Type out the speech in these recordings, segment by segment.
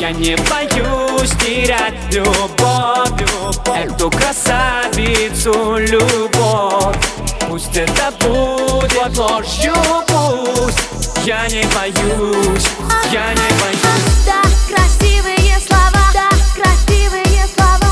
Я не боюсь терять любовь, эту красавицу любовь. Пусть это будет ложью, пусть. Я не боюсь, я не боюсь. Да, красивые слова, да, красивые слова.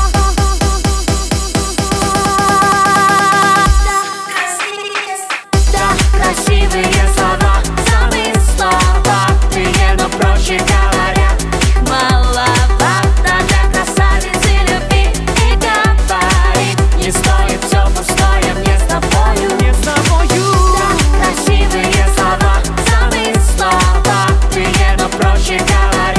Да, красивые слова, самые слабые, но проще говоря, маловато для красавицы любви и говорить. Не стоит все пустое мне с тобою, Не с тобою. да, красивые слова, самые слабые, но проще говоря.